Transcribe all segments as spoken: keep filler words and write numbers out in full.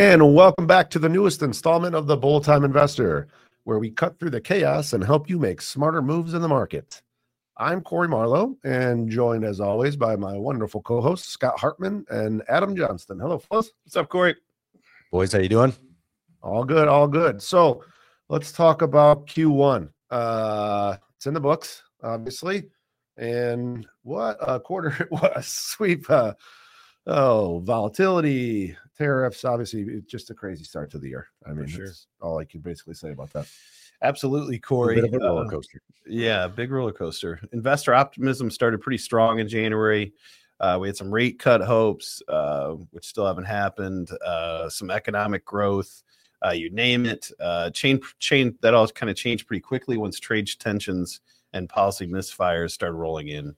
And welcome back to the newest installment of the Bull Time Investor, where we cut through the chaos and help you make smarter moves in the market. I'm Corey Marlowe, and joined as always by my wonderful co-hosts, Scott Hartman and Adam Johnston. Hello, fellas. What's up, Corey? Boys, how you doing? All good, all good. So let's talk about Q one. Uh, it's in the books, obviously. And what a quarter it was. Sweep, uh, oh, volatility, tariffs, obviously, it's just a crazy start to the year. I mean, sure. That's all I can basically say about that. Absolutely, Corey. A bit of a roller coaster. Uh, yeah, big roller coaster. Investor optimism started pretty strong in January. Uh, we had some rate cut hopes, uh, which still haven't happened. Uh, some economic growth, uh, you name it. Uh, chain, chain that all kind of changed pretty quickly once trade tensions and policy misfires started rolling in.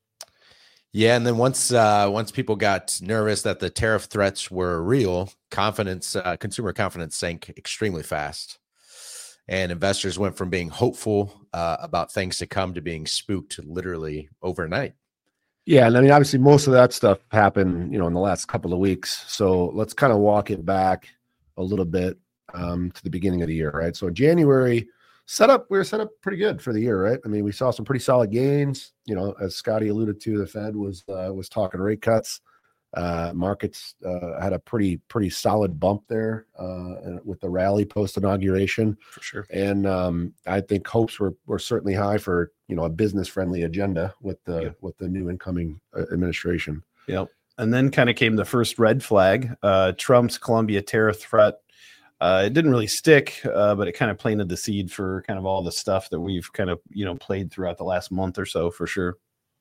Yeah, and then once uh, once people got nervous that the tariff threats were real, confidence, uh, consumer confidence sank extremely fast. And investors went from being hopeful uh, about things to come to being spooked literally overnight. Yeah, and I mean, obviously, most of that stuff happened, you know, in the last couple of weeks. So let's kind of walk it back a little bit um, to the beginning of the year, right? So January set up, we were set up pretty good for the year, right? I mean, we saw some pretty solid gains. You know, as Scotty alluded to, the Fed was uh, was talking rate cuts. Uh, markets uh, had a pretty pretty solid bump there uh, with the rally post inauguration, for sure. And um, I think hopes were were certainly high for you know a business friendly agenda with the Yep. with the new incoming uh, administration. Yep. And then kind of came the first red flag, uh, Trump's Colombia tariff threat. Uh, it didn't really stick, uh, but it kind of planted the seed for kind of all the stuff that we've kind of you know played throughout the last month or so, for sure.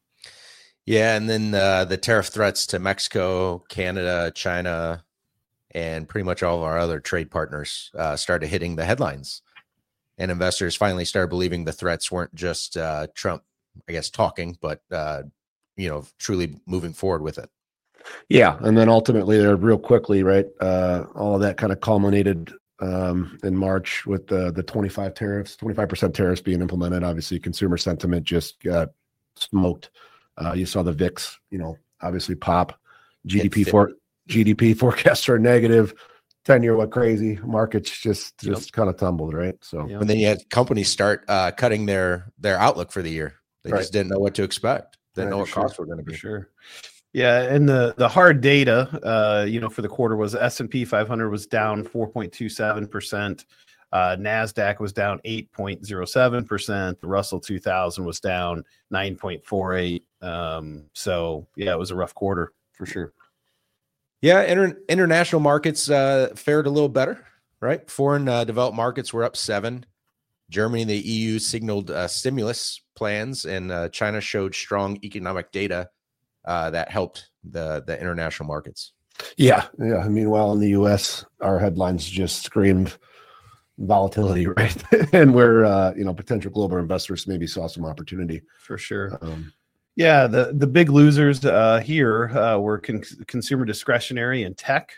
Yeah, and then uh, the tariff threats to Mexico, Canada, China, and pretty much all of our other trade partners uh, started hitting the headlines. And investors finally started believing the threats weren't just uh, Trump, I guess, talking, but, uh, you know, truly moving forward with it. Yeah, and then ultimately, they're real quickly, right? Uh, all of that kind of culminated um, in March with the the twenty-five tariffs, twenty-five percent tariffs being implemented. Obviously, consumer sentiment just got smoked. Uh, you saw the V I X, you know, obviously pop. G D P for G D P forecasts are negative. ten year went crazy. Markets just just Yep. kind of tumbled, right? So Yep. And then you had companies start uh, cutting their their outlook for the year. They Right. just didn't know what to expect. Didn't Right, know what for sure. costs were going to For be. sure. Yeah, and the the hard data, uh, you know, for the quarter was S and P five hundred was down four point two seven percent. Uh, NASDAQ was down eight point zero seven percent. The Russell two thousand was down nine point four eight. Um, so, yeah, it was a rough quarter for sure. Yeah, inter- international markets uh, fared a little better, right? Foreign uh, developed markets were up seven. Germany and the E U signaled uh, stimulus plans, and uh, China showed strong economic data uh, that helped the the international markets. yeah, yeah. Meanwhile, in the U S, our headlines just screamed volatility, right? And where uh, you know potential global investors maybe saw some opportunity. For sure. Um, Yeah, the, the big losers uh, here uh, were con- consumer discretionary and tech.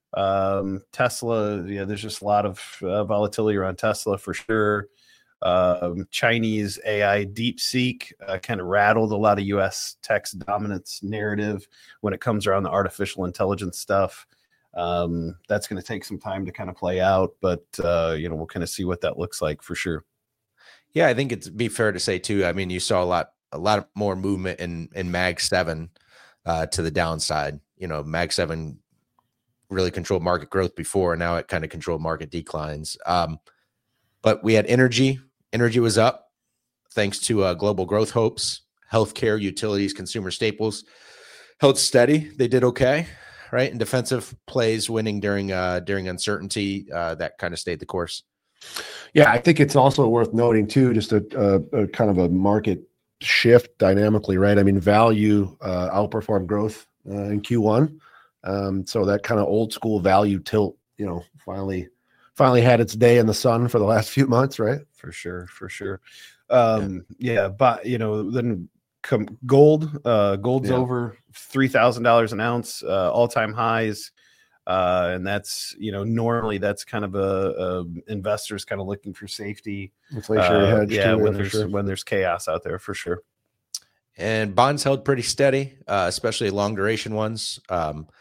Um, Tesla, yeah, there's just a lot of uh, volatility around Tesla for sure. Um, Chinese A I DeepSeek uh, kind of rattled a lot of U S tech's dominance narrative when it comes around the artificial intelligence stuff. Um, that's going to take some time to kind of play out, but uh, you know we'll kind of see what that looks like for sure. Yeah, I think it'd be fair to say too. I mean, you saw a lot a lot more movement in in Mag seven uh, to the downside. You know, Mag seven really controlled market growth before, and now it kind of controlled market declines. Um, but we had energy. Energy was up thanks to uh, global growth hopes. Healthcare, utilities, consumer staples held steady. They did okay, right? And defensive plays winning during uh, during uncertainty. Uh, that kind of stayed the course. Yeah, I think it's also worth noting too, just a, a, a kind of a market shift dynamically, right? I mean, value uh, outperformed growth uh, in Q one, um, so that kind of old school value tilt, you know, finally, finally had its day in the sun for the last few months, right? For sure, for sure. Um, yeah. yeah, but you know, then come gold. Uh, gold's Yeah. over three thousand dollars an ounce, uh, all time highs. Uh, and that's, you know, normally that's kind of a, a investors kind of looking for safety. Inflationary Uh, hedge, yeah, too, when for there's sure. when there's chaos out there, for sure. And bonds held pretty steady, uh, especially long duration ones. Um,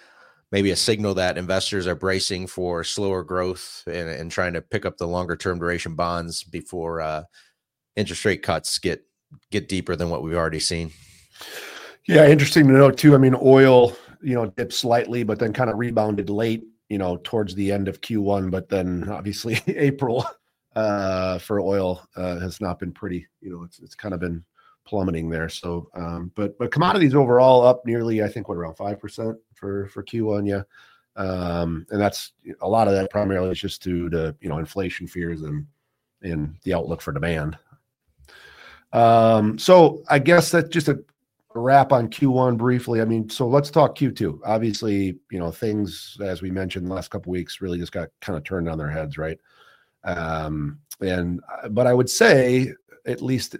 maybe a signal that investors are bracing for slower growth and, and trying to pick up the longer term duration bonds before uh, interest rate cuts get get deeper than what we've already seen. Yeah, interesting to note too. I mean, oil, you know, dipped slightly, but then kind of rebounded late, you know, towards the end of Q one. But then obviously April uh, for oil uh, has not been pretty. You know, it's it's kind of been plummeting there. So, um, but but commodities overall up nearly, I think, what around five percent for for Q one. Yeah, um, and that's a lot of that primarily is just due to you know inflation fears and and the outlook for demand. Um, so I guess that's just a wrap on Q one briefly. I mean, so let's talk Q two. Obviously, you know, things, as we mentioned the last couple of weeks, really just got kind of turned on their heads, right? Um, and, but I would say, at least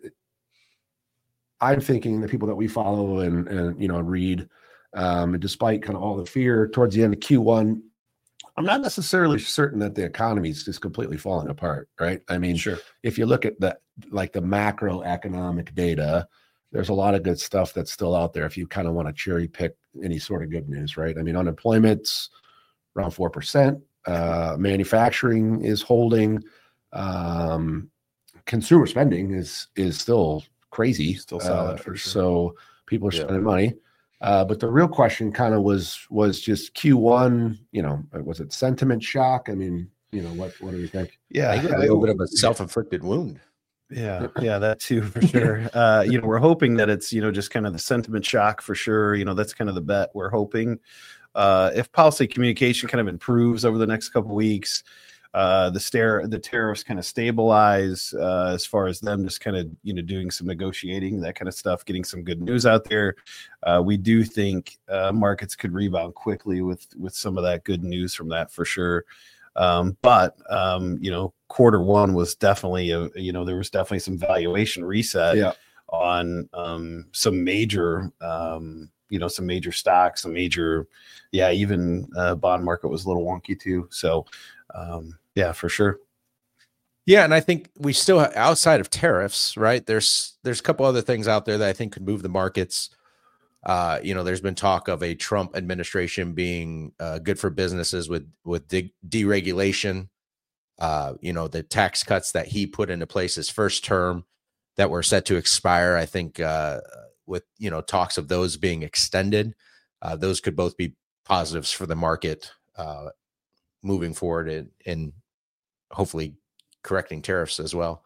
I'm thinking the people that we follow and, and you know, read, um, despite kind of all the fear towards the end of Q one, I'm not necessarily certain that the economy is just completely falling apart, right? I mean, Sure. If you look at the, like the macroeconomic data, there's a lot of good stuff that's still out there if you kind of want to cherry pick any sort of good news, right? I mean, unemployment's around four percent. Uh, manufacturing is holding. Um, consumer spending is is still crazy. Still solid uh, for sure. So people are Yeah. spending money. Uh, but the real question kind of was was just Q one, you know, was it sentiment shock? I mean, you know, what what do you think? Yeah. I think a little bit of a self-inflicted wound. Yeah, yeah, that too for sure. Uh, you know, we're hoping that it's, you know, just kind of the sentiment shock for sure. You know, that's kind of the bet we're hoping. Uh, if policy communication kind of improves over the next couple of weeks, uh, the stare, the tariffs kind of stabilize uh, as far as them just kind of, you know, doing some negotiating, that kind of stuff, getting some good news out there. Uh, we do think uh, markets could rebound quickly with with some of that good news from that for sure. Um, but, um, you know, quarter one was definitely, a, you know, there was definitely some valuation reset Yeah. on um, some major, um, you know, some major stocks, some major, yeah, even uh, bond market was a little wonky too. So, um, yeah, for sure. Yeah, and I think we still, outside of tariffs, right? There's there's a couple other things out there that I think could move the markets. Uh, you know, there's been talk of a Trump administration being uh, good for businesses with with de- deregulation. Uh, you know, the tax cuts that he put into place his first term that were set to expire. I think uh, with you know talks of those being extended, uh, those could both be positives for the market uh, moving forward, and, and hopefully correcting tariffs as well.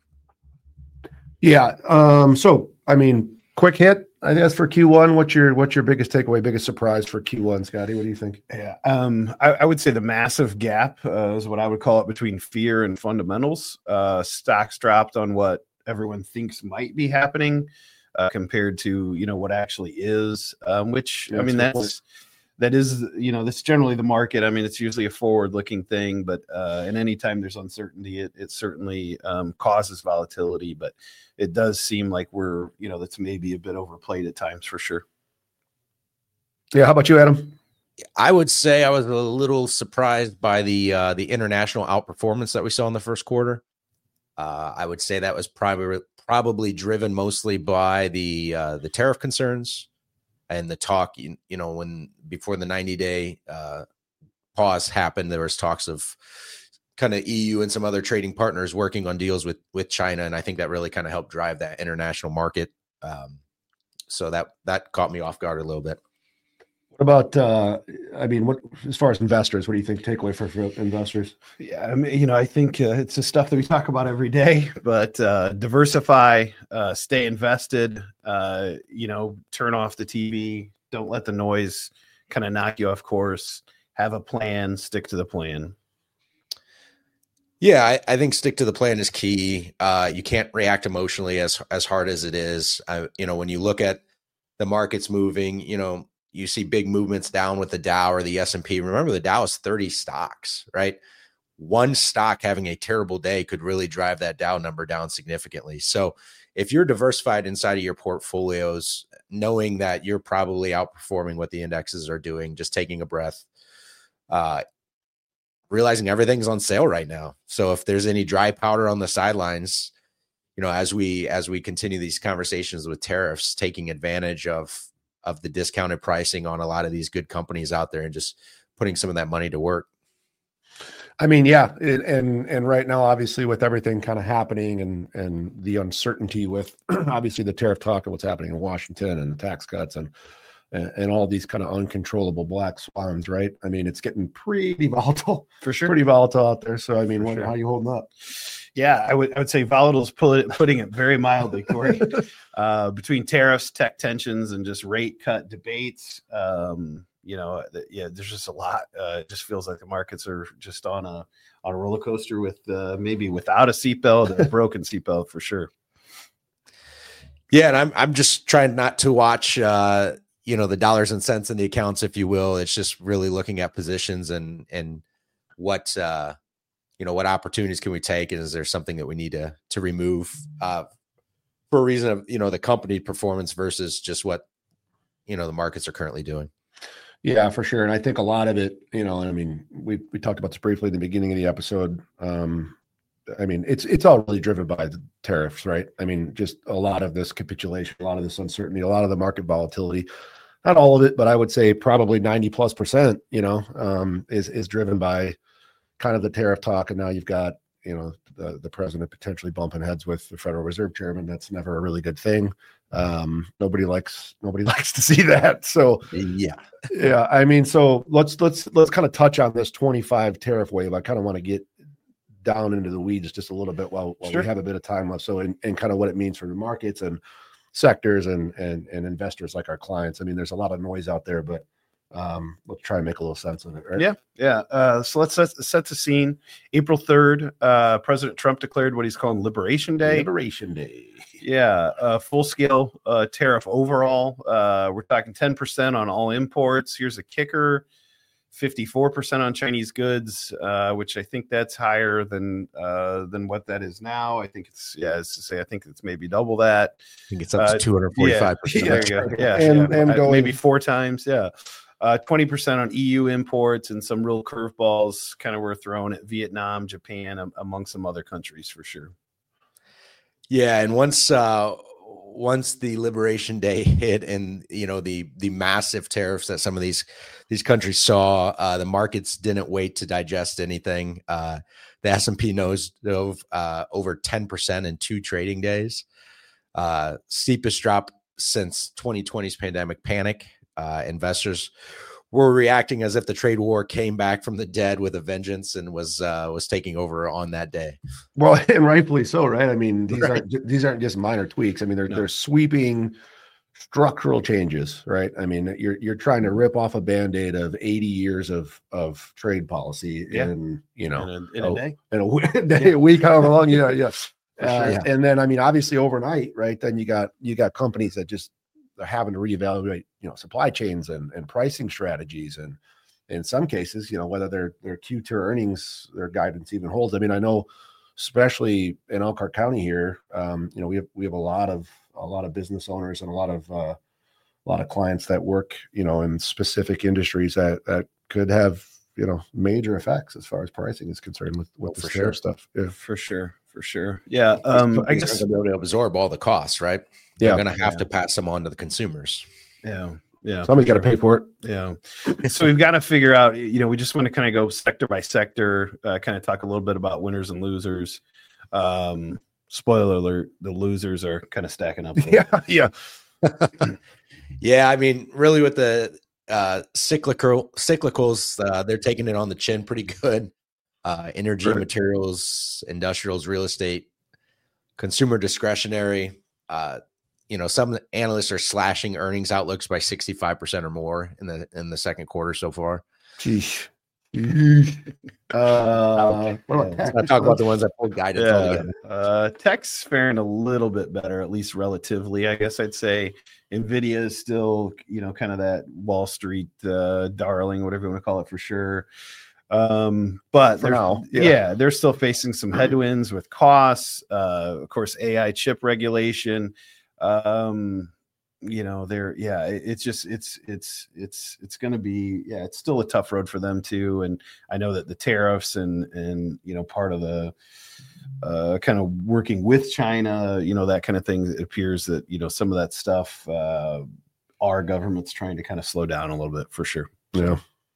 Yeah. Um, so, I mean, quick hit, I guess, for Q one. What's your what's your biggest takeaway, biggest surprise for Q one, Scotty? What do you think? Yeah, um, I, I would say the massive gap uh, is what I would call it between fear and fundamentals. Uh, stocks dropped on what everyone thinks might be happening uh, compared to you know what actually is. Um, which Yeah, I mean that's a good that's that is you know that's generally the market. I mean it's usually a forward-looking thing, but uh, and anytime there's uncertainty, it it certainly um, causes volatility. But it does seem like we're you know that's maybe a bit overplayed at times for sure. Yeah. How about you, Adam? I would say I was a little surprised by the uh, the international outperformance that we saw in the first quarter. Uh, I would say that was probably probably driven mostly by the uh, the tariff concerns and the talk. You, you know, when before the ninety day uh, pause happened, there was talks of kind of E U and some other trading partners working on deals with with China, and I think that really kind of helped drive that international market. Um, so that that caught me off guard a little bit. What about, uh, I mean, what as far as investors, what do you think takeaway for, for investors? Yeah, I mean, you know, I think uh, it's the stuff that we talk about every day, but uh, diversify, uh, stay invested, uh, you know, turn off the T V, don't let the noise kind of knock you off course, have a plan, stick to the plan. Yeah, I, I think stick to the plan is key. Uh, you can't react emotionally as as hard as it is. I, you know, when you look at the markets moving, you know, you see big movements down with the Dow or the S and P. Remember, the Dow is thirty stocks, right? One stock having a terrible day could really drive that Dow number down significantly. So if you're diversified inside of your portfolios, knowing that you're probably outperforming what the indexes are doing, just taking a breath, uh, realizing everything's on sale right now. So if there's any dry powder on the sidelines, you know, as we as we continue these conversations with tariffs, taking advantage of of the discounted pricing on a lot of these good companies out there and just putting some of that money to work. I mean, yeah, it, and and right now, obviously, with everything kind of happening and and the uncertainty with obviously the tariff talk and what's happening in Washington and the tax cuts and and, and all these kind of uncontrollable black swans, right? I mean, it's getting pretty volatile for sure, pretty volatile out there. So, I mean, what, sure. how are you holding up? Yeah, I would I would say volatile is pull it, putting it very mildly, Corey. uh, between tariffs, tech tensions, and just rate cut debates. Um, You know, yeah, there's just a lot. Uh, it just feels like the markets are just on a on a roller coaster with uh, maybe without a seatbelt or a broken seatbelt for sure. Yeah, and I'm I'm just trying not to watch, uh, you know, the dollars and cents in the accounts, if you will. It's just really looking at positions and and what uh, you know, what opportunities can we take, and is there something that we need to to remove uh, for a reason of, you know, the company performance versus just what, you know, the markets are currently doing. Yeah, for sure. And I think a lot of it, you know, I mean, we we talked about this briefly in the beginning of the episode. Um, I mean, it's it's all really driven by the tariffs, right? I mean, just a lot of this capitulation, a lot of this uncertainty, a lot of the market volatility, not all of it, but I would say probably ninety plus percent, you know, um, is is driven by kind of the tariff talk. And now you've got, you know, the, the president potentially bumping heads with the Federal Reserve Chairman. That's never a really good thing. Um, nobody likes, nobody likes to see that. So yeah, yeah. I mean, so let's, let's, let's kind of touch on this twenty-five tariff wave. I kind of want to get down into the weeds just a little bit while, while Sure. we have a bit of time left. So, and, and kind of what it means for the markets and sectors and, and, and investors like our clients. I mean, there's a lot of noise out there, but um let's try and make a little sense of it, right? Yeah, yeah. Uh, so let's set, set the scene. April third, uh, President Trump declared what he's calling Liberation Day. Liberation Day. Yeah, uh, full scale uh, tariff overall. Uh, we're talking ten percent on all imports. Here's a kicker: fifty-four percent on Chinese goods, uh, which I think that's higher than uh, than what that is now. I think it's yeah, as to say, I think it's maybe double that. I think it's up to Uh, two hundred forty-five percent. Yeah, there you go. Yeah, And- yeah. and Uh, going- maybe four times. Yeah. Uh, twenty percent on E U imports and some real curveballs kind of were thrown at Vietnam, Japan, um, among some other countries for sure. Yeah, and once uh, once the Liberation Day hit, and you know the the massive tariffs that some of these these countries saw, uh, the markets didn't wait to digest anything. Uh, the S and P knows dove uh, over ten percent in two trading days, uh, steepest drop since twenty twenty's pandemic panic. Uh, investors were reacting as if the trade war came back from the dead with a vengeance and was uh, was taking over on that day. Well, and rightfully so, right? I mean, these Right. aren't these aren't just minor tweaks. I mean, they're No. they're sweeping structural changes, right? I mean, you're you're trying to rip off a band-aid of eighty years of of trade policy Yeah. in, you know, in a, in oh, a day. in a w- day, a week, however long, you know, yeah. For Uh, sure. Yeah. And then, I mean, obviously overnight, right? Then you got you got companies that just are having to reevaluate, you know, supply chains and and pricing strategies, and in some cases, you know, whether their their Q two earnings, their guidance even holds. I mean, I know, especially in Elkhart County here, um, you know, we have we have a lot of a lot of business owners and a lot of uh, a lot of clients that work, you know, in specific industries that that could have, you know, major effects as far as pricing is concerned with with Oh, the for tariff sure. stuff. Yeah. For sure. For sure. Yeah. Um, I Companies guess. aren't gonna be able to absorb all the costs, right? They're Yeah. going to have Yeah. to pass them on to the consumers. Yeah. Yeah. Somebody's got to pay for it. Yeah. So we've got to figure out, you know, we just want to kind of go sector by sector, uh, kind of talk a little bit about winners and losers. Um, spoiler alert, the losers are kind of stacking up. though. Yeah, yeah. Yeah, I mean, really, with the uh, cyclical cyclicals, uh, they're taking it on the chin pretty good. Uh, energy, Right. materials, industrials, real estate, consumer discretionary. Uh, you know, some analysts are slashing earnings outlooks by sixty-five percent or more in the in the second quarter so far. Sheesh. Sheesh. Uh, what about Yeah. tech? Let's not talk about the ones that pulled guidance Yeah. altogether. Uh, tech's faring a little bit better, at least relatively. I guess I'd say Nvidia is still, you know, kind of that Wall Street uh, darling, whatever you want to call it, for sure. Um, but For they're, now, yeah. yeah. they're still facing some headwinds with costs. Uh, of course, A I chip regulation. Um, you know, they're yeah, it- it's just it's it's it's it's going to be yeah, it's still a tough road for them too. And I know that the tariffs and and you know part of the uh, kind of working with China, you know, that kind of thing. It appears that you know some of that stuff. Uh, our government's trying to kind of slow down a little bit for sure. Yeah.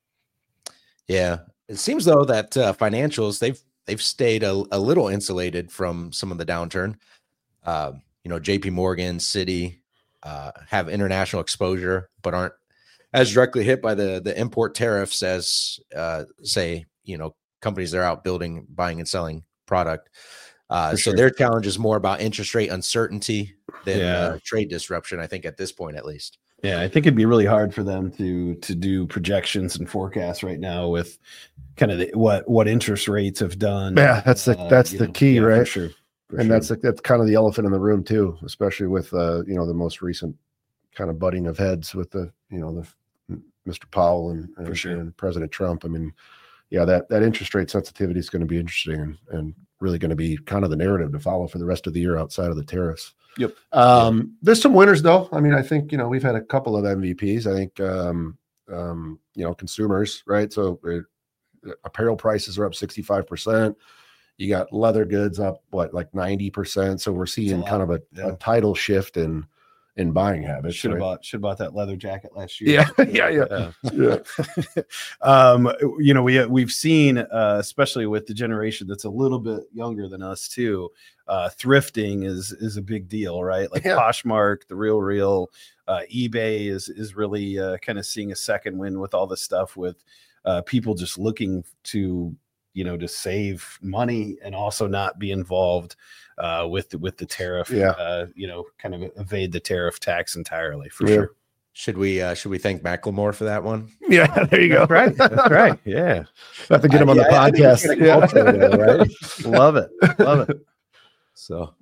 Yeah. It seems though that uh, financials, they've, they've stayed a, a little insulated from some of the downturn. Uh, you know, J P Morgan, Citi uh, have international exposure, but aren't as directly hit by the, the import tariffs as uh, say, you know, companies that are out building, buying and selling product. Uh, so sure. their challenge is more about interest rate uncertainty than Yeah. uh, trade disruption, I think, at this point, at least. Yeah, I think it'd be really hard for them to to do projections and forecasts right now with kind of the, what what interest rates have done. Yeah, that's the uh, that's you the know, key, yeah, right? For sure. For and sure. that's that's kind of the elephant in the room too, especially with uh, you know, the most recent kind of butting of heads with the, you know, the Mister Powell and, and, For sure. and President Trump. I mean, yeah, that that interest rate sensitivity is going to be interesting and, and really going to be kind of the narrative to follow for the rest of the year outside of the tariffs. Yep. Um, Yep. There's some winners though. I mean, I think, you know, we've had a couple of M V Ps. I think, um, um, you know, consumers, right? So uh, apparel prices are up sixty-five percent. You got leather goods up, what, like ninety percent. So we're seeing lot. kind of a, Yeah. a tidal shift in in buying habits. Should have right? bought should have bought that leather jacket last year. Yeah, yeah, yeah. yeah. um, you know, we we've seen, uh, especially with the generation that's a little bit younger than us too. Uh, thrifting is is a big deal, right? Like Yeah. Poshmark, the Real Real, uh, eBay is is really uh, kind of seeing a second wind with all this stuff with uh, people just looking to, you know, to save money and also not be involved uh, with the, with the tariff. Yeah. Uh, you know, kind of evade the tariff tax entirely for Yeah. sure. Should we uh, should we thank Macklemore for that one? Yeah, there you go. That's right. That's right. Yeah. Have to get him on the Uh, yeah, I think it's podcast. kinda Yeah. culture there, right? Love it. Love it. So,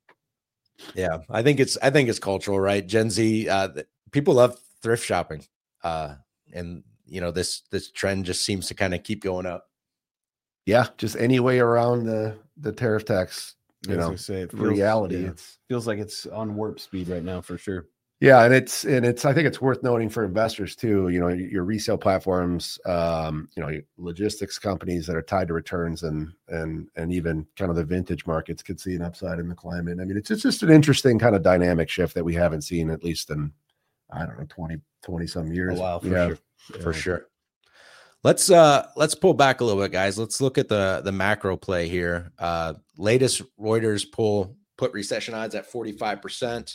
yeah, I think it's I think it's cultural, right? Gen Z, uh, th- people love thrift shopping, uh, and you know this this trend just seems to kind of keep going up. Yeah, just any way around the the tariff tax, you As know, I say, it feels, reality. yeah, It's feels like it's on warp speed right now for sure. yeah, and it's and it's I think it's worth noting for investors too. You know, your resale platforms, um, you know, your logistics companies that are tied to returns and and and even kind of the vintage markets could see an upside in the climate. I mean, it's it's just an interesting kind of dynamic shift that we haven't seen at least in I don't know twenty, twenty some years. A while for yeah. sure. For sure. Let's uh let's pull back a little bit, guys. Let's look at the the macro play here. Uh latest Reuters poll put recession odds at forty-five percent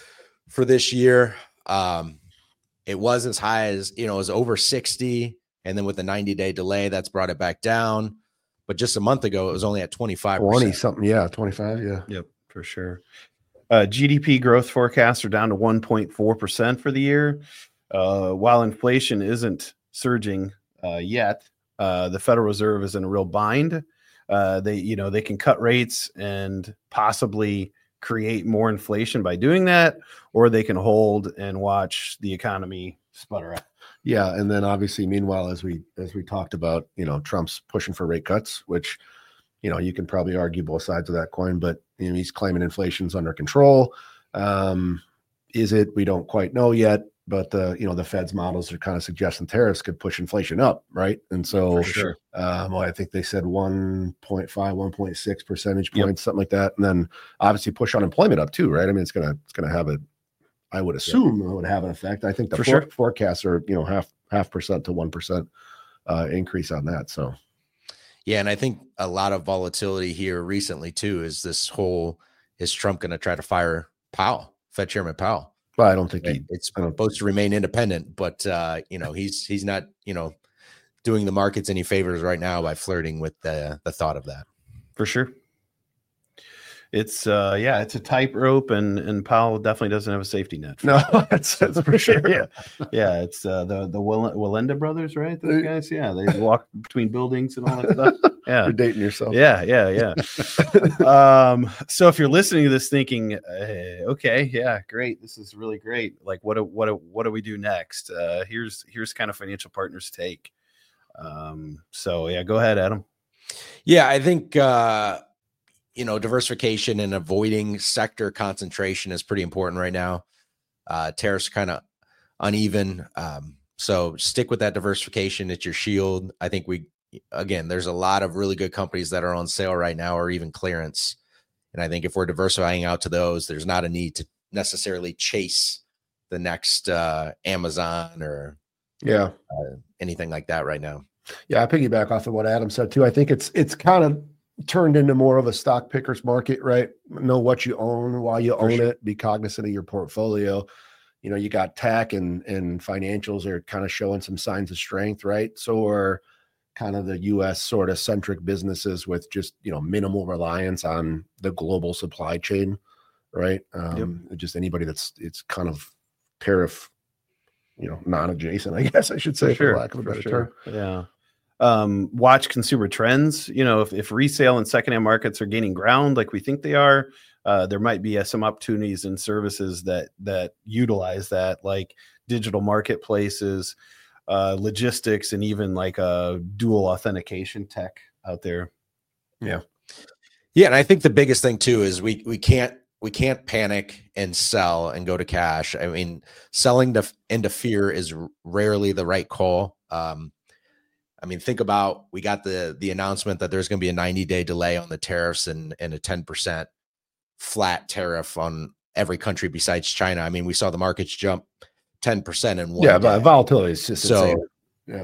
for this year. Um it was as high as, you know, it was over sixty, and then with the ninety day delay, that's brought it back down. But just a month ago, it was only at twenty-five percent. twenty something, yeah, twenty-five, yeah. Yep, for sure. Uh, G D P growth forecasts are down to one point four percent for the year. Uh, while inflation isn't surging uh, yet, uh, the Federal Reserve is in a real bind. Uh, they, you know, they can cut rates and possibly create more inflation by doing that, or they can hold and watch the economy sputter out. Yeah, and then obviously, meanwhile, as we as we talked about, you know, Trump's pushing for rate cuts, which, you know, you can probably argue both sides of that coin, but you know, he's claiming inflation's under control. Um, is it? We don't quite know yet, but the you know the Fed's models are kind of suggesting tariffs could push inflation up, right? And so, For sure. um, well, I think they said one point five, one point six percentage Yep. points, something like that, and then obviously push unemployment up too, right? I mean, it's gonna it's gonna have a I would assume it would have an effect. I think the For for, sure. forecasts are, you know, half half percent to one percent uh, increase on that. So Yeah, and I think a lot of volatility here recently too is this whole, is Trump going to try to fire Powell, Fed Chairman Powell? well, I don't think Right? he. It's I don't- supposed to remain independent, but uh, you know, he's he's not, you know, doing the markets any favors right now by flirting with the the thought of that. For sure. It's uh yeah, it's a tightrope, and and Powell definitely doesn't have a safety net. No, that's, that's for sure. yeah, yeah. It's uh, the the Wall- Wallenda brothers, right? Those guys, yeah, they walk between buildings and all that stuff. Yeah, You're dating yourself. yeah, yeah, yeah. um, so if you're listening to this, thinking, uh, okay, yeah, great, this is really great. Like, what do what do, what do we do next? Uh, here's here's kind of financial partners take. Um, so yeah, go ahead, Adam. Yeah, I think uh, you know, diversification and avoiding sector concentration is pretty important right now. Uh, tariffs are kind of uneven, um, so stick with that diversification. It's your shield. I think we, again, there's a lot of really good companies that are on sale right now, or even clearance. And I think if we're diversifying out to those, there's not a need to necessarily chase the next uh, Amazon or yeah, uh, anything like that right now. Yeah, I piggyback off of what Adam said too. I think it's it's kind of turned into more of a stock picker's market, right? Know what you own, why you For own sure. it, be cognizant of your portfolio. You know, you got tech and and financials are kind of showing some signs of strength, right? So are kind of the U S sort of centric businesses with just, you know, minimal reliance on the global supply chain, right? Um, yep. Just anybody that's it's kind of tariff, you know, non-adjacent, I guess I should say, for, sure. for lack of a better sure. term. Yeah. Um, watch consumer trends. You know, if, if resale and secondhand markets are gaining ground like we think they are, uh, there might be uh, some opportunities and services that that utilize that, like digital marketplaces, uh, logistics, and even like a dual authentication tech out there. Yeah, yeah, and I think the biggest thing too is we we can't we can't panic and sell and go to cash. I mean, selling to, into fear is rarely the right call. Um, I mean, think about, we got the the announcement that there's going to be a ninety day delay on the tariffs and, and a ten percent flat tariff on every country besides China. I mean, we saw the markets jump ten percent in one yeah, day. Volatility is just so, insane. Yeah.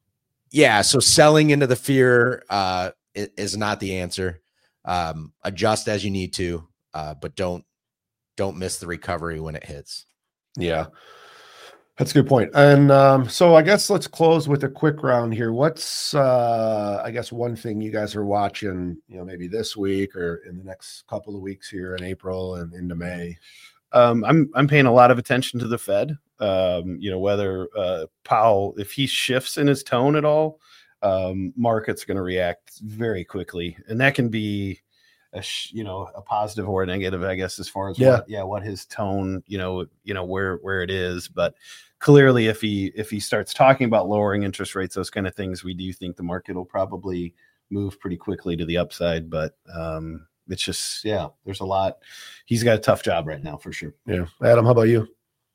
Yeah. So selling into the fear uh, is not the answer. Um, adjust as you need to, uh, but don't, don't miss the recovery when it hits. Yeah. That's a good point. And um, so I guess let's close with a quick round here. What's, uh, I guess, one thing you guys are watching, you know, maybe this week or in the next couple of weeks here in April and into May? Um, I'm I'm paying a lot of attention to the Fed. Um, you know, whether uh, Powell, if he shifts in his tone at all, um, market's going to react very quickly, and that can be a sh- you know a positive or a negative, I guess, as far as yeah, what, yeah, what his tone, you know, you know where where it is. But clearly, if he if he starts talking about lowering interest rates, those kind of things, we do think the market will probably move pretty quickly to the upside. But um, it's just, yeah, there's a lot. He's got a tough job right now for sure. Yeah, Adam, how about you?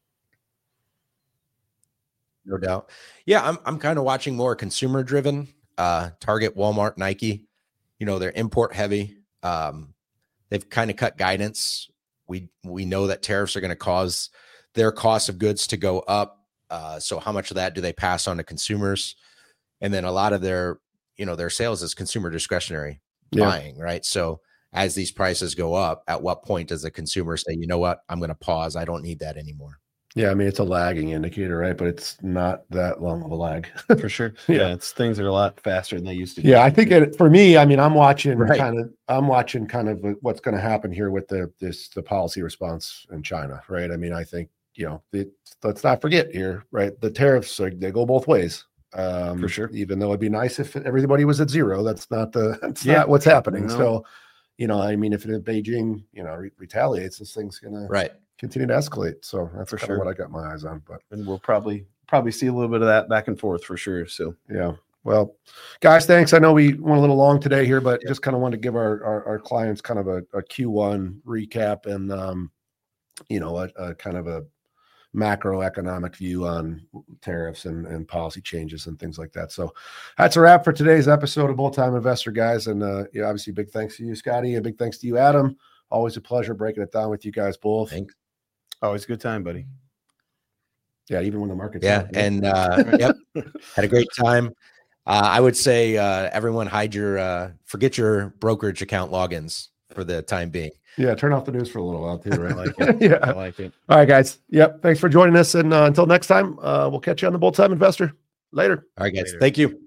No doubt. Yeah, I'm I'm kind of watching more consumer driven. Uh, Target, Walmart, Nike. You know, they're import heavy. Um, they've kind of cut guidance. We we know that tariffs are going to cause their cost of goods to go up. Uh, so how much of that do they pass on to consumers? And then a lot of their, you know, their sales is consumer discretionary yeah. buying, right? So as these prices go up, at what point does the consumer say, you know what, I'm going to pause. I don't need that anymore. Yeah, I mean, it's a lagging indicator, right? But it's not that long of a lag. For sure. Yeah. yeah, it's things that are a lot faster than they used to be. Yeah, I think it, for me, I mean, I'm watching right. kind of, I'm watching kind of what's going to happen here with the this the policy response in China, right? I mean, I think, you know, it, let's not forget here, right? The tariffs, like, they go both ways. Um, For sure. Even though it'd be nice if everybody was at zero, that's not the that's yeah. not what's happening. No. So, you know, I mean, if Beijing, you know, re- retaliates, this thing's gonna right. continue to escalate. So that's for kind sure of what I got my eyes on. But and we'll probably probably see a little bit of that back and forth for sure. So yeah. Well, guys, thanks. I know we went a little long today here, but yeah. just kind of wanted to give our, our our clients kind of a, a Q one recap and um, you know, a, a kind of a macroeconomic view on tariffs and, and policy changes and things like that. So that's a wrap for today's episode of Old Time Investor, guys. And uh, yeah, obviously, big thanks to you, Scotty, and big thanks to you, Adam. Always a pleasure breaking it down with you guys both. Thanks. Always a good time, buddy. Yeah, even when the market's yeah, up, and uh, yep, had a great time. Uh, I would say uh, everyone hide your, uh, forget your brokerage account logins for the time being. Yeah, turn off the news for a little while too, right? I like it. yeah, I like it. All right, guys. Yep. Thanks for joining us, and uh, until next time, uh, we'll catch you on the Bold Time Investor. Later. All right, guys. Later. Thank you.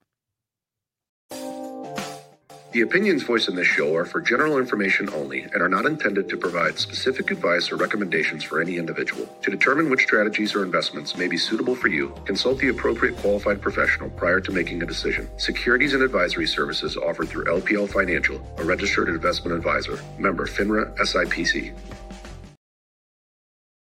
The opinions voiced in this show are for general information only and are not intended to provide specific advice or recommendations for any individual. To determine which strategies or investments may be suitable for you, consult the appropriate qualified professional prior to making a decision. Securities and advisory services offered through L P L Financial, a registered investment advisor. Member FINRA S I P C.